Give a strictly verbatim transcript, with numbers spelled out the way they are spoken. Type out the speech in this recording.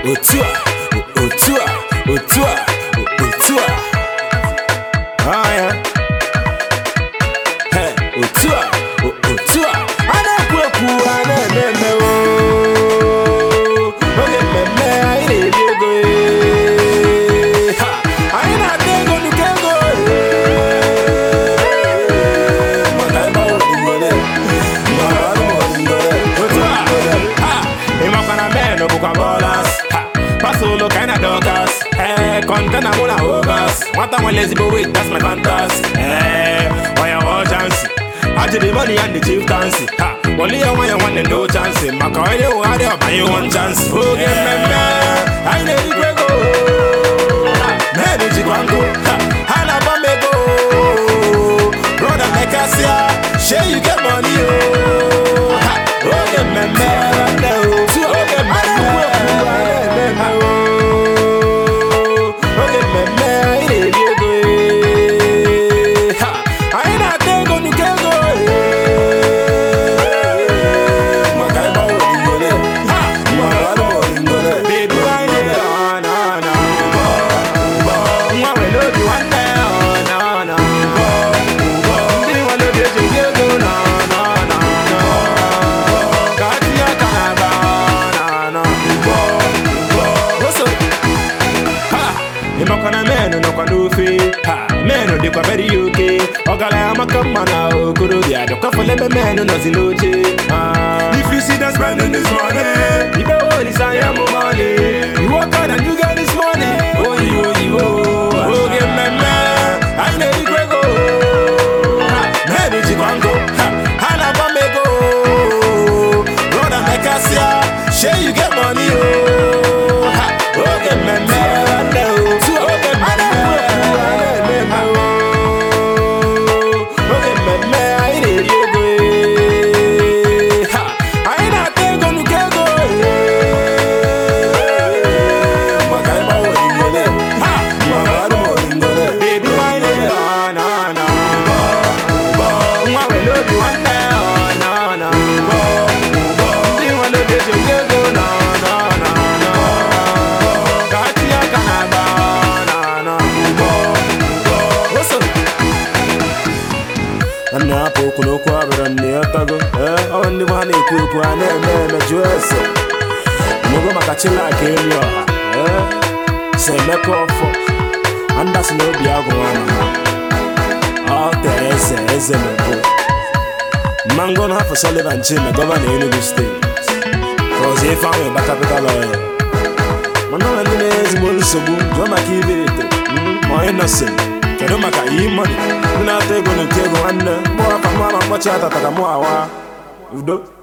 Otua, Otua, Otua, Otua. Ah yeah. Hey, Otua, Otua. Ana kweku ana meme o. Oge meme ayi dey go. Ha, ayi na dey go nukengo. Mata ba o ngole. Mara o ngole. Otua. Ha, imakana meno bukwa bolas. Solo kinda dogas, eh, content I'm gonna hogas. What I'm lazy but wait, that's my fantasy. Eh, why you all chance? I did the money and the chief dance. Ha, only you want you want the no chance. My car you had it, buy you one chance. Oh, get me man, I need to go. Man, it's Chicago. Ha, Hana Bamego. Brother, make us ya. Share you get money, oh. Ha, oh, get me man, no. Oh, get me man. Meno de kwa very okay. Ogala amakama na okoro dia. The coffee lebe meno no ziloche. If you see that spending this money, you better hold this I am money. You work hard and you get this money. Oh you oh you oh. Oh get me man, I need you go. Meno chikango, hana bamego. Brother make us ya, share you get money oh. Oh get me man. Ana poku no kwa brande atago eh onni bana iku ku ana me me juese Mogo makachila kelio eh se me kofo anda sino biago wana ah terese eze mko mango na for Sullivan Chin governor Enugu State cause if I'm back capital lawyer mano ndine ezimolu sobu jo makibirite mo innocent kedo maka yi money na tego no tego anda mo afa mama mo chata taka mo awa udo